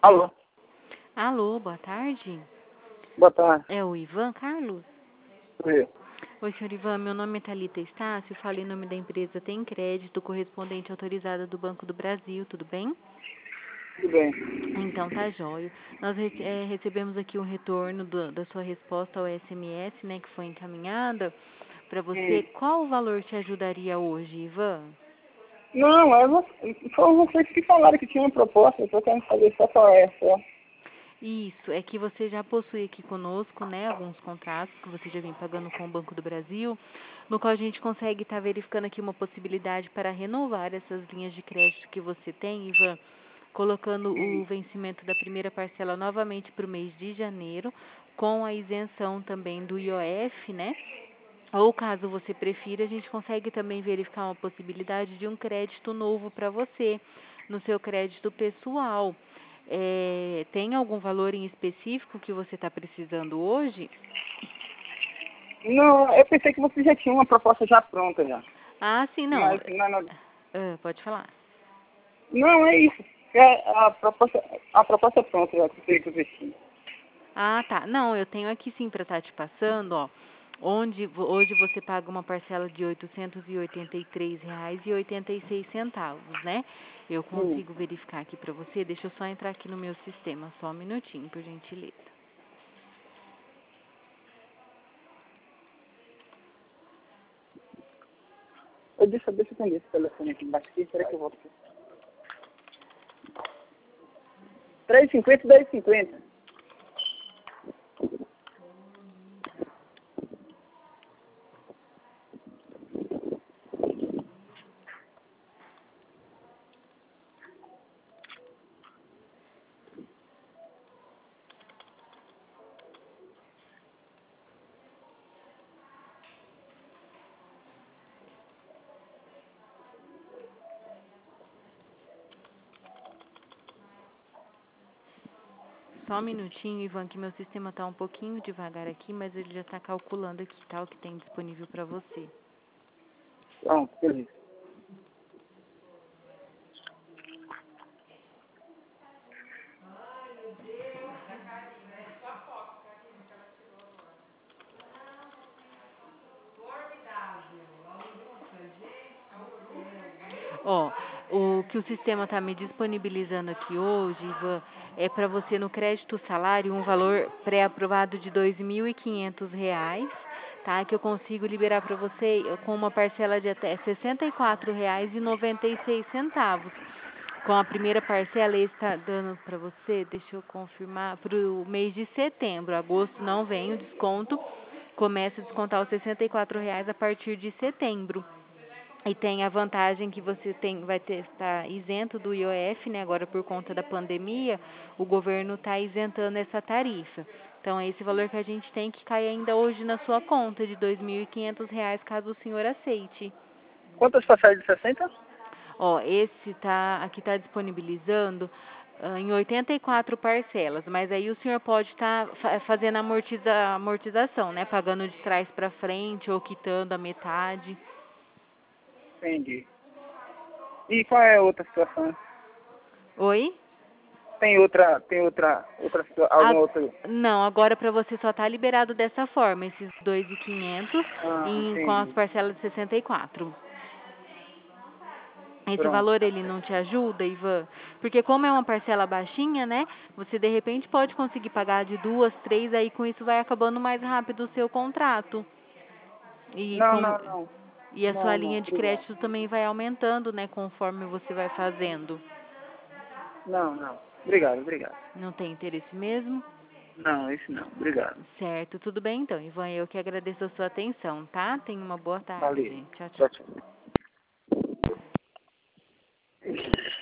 Alô, Alô, boa tarde. boa tarde. É o Ivan Carlos? Sou eu. Oi, senhor Ivan, meu nome é Thalita Estácio, falo em nome da empresa Tem Crédito, correspondente autorizada do Banco do Brasil, tudo bem? Tudo bem. Então, tá jóia. Nós recebemos aqui um retorno da sua resposta ao SMS, né, que foi encaminhada para você. Qual o valor te ajudaria hoje, Ivan? Não, foram vocês que falaram que tinha uma proposta, eu tô querendo saber só qual é essa. Isso, é que você já possui aqui conosco, né, alguns contratos que você já vem pagando com o Banco do Brasil, no qual a gente consegue estar verificando aqui uma possibilidade para renovar essas linhas de crédito que você tem, Ivan, colocando o vencimento da primeira parcela novamente para o mês de janeiro, com a isenção também do IOF, né? Ou caso você prefira, a gente consegue também verificar uma possibilidade de um crédito novo para você, no seu crédito pessoal. Tem algum valor em específico que você está precisando hoje? Não, eu pensei que você já tinha uma proposta já pronta já. Ah, sim, não. Mas não, Pode falar. não é isso. A proposta é pronta já, que você tinha. Ah, tá. Não, eu tenho aqui sim para estar te passando, ó. Hoje você paga uma parcela de R$ 883,86, né? Eu consigo verificar aqui para você. Deixa eu só entrar aqui no meu sistema, só um minutinho, por gentileza. Deixa eu atender esse telefone aqui embaixo aqui, espera que eu volto aqui. 3,50, 10,50. Só um minutinho, Ivan, que meu sistema tá um pouquinho devagar aqui, mas ele já tá calculando aqui, tá? O que tem disponível para você. Pronto, beleza. Ó, o que o sistema está me disponibilizando aqui hoje, Ivan, é para você no crédito salário um valor pré-aprovado de R$ 2.500, tá? Que eu consigo liberar para você com uma parcela de até R$ 64,96. Com a primeira parcela, ele está dando para você, deixa eu confirmar, para o mês de setembro. Agosto não vem o desconto, começa a descontar os R$ 64 a partir de setembro. E tem a vantagem que você vai estar isento do IOF, né? Agora por conta da pandemia, o governo está isentando essa tarifa. Então é esse valor que a gente tem que cai ainda hoje na sua conta de R$ 2.500, caso o senhor aceite. Quantas passagens de 60? Ó, aqui tá disponibilizando em 84 parcelas, mas aí o senhor pode estar fazendo amortização, né? Pagando de trás para frente ou quitando a metade. Entendi. E qual é a outra situação? Oi? Tem alguma outra? Não, agora para você só tá liberado dessa forma, esses 2.500 com as Entendi. parcelas de 64. Esse Pronto. valor ele não te ajuda, Ivan? Porque como é uma parcela baixinha, né? Você de repente pode conseguir pagar de 2, 3, aí com isso vai acabando mais rápido o seu contrato. E Não, como não, não. e a sua Não, não, linha de obrigado. crédito também vai aumentando, né, conforme você vai fazendo. Não, não. Obrigado, obrigado. Não tem interesse mesmo? Não, esse não. Obrigado. Certo, tudo bem então, Ivan. Eu que agradeço a sua atenção, tá? Tenha uma boa Valeu. tarde. Tchau, tchau. Tchau, tchau.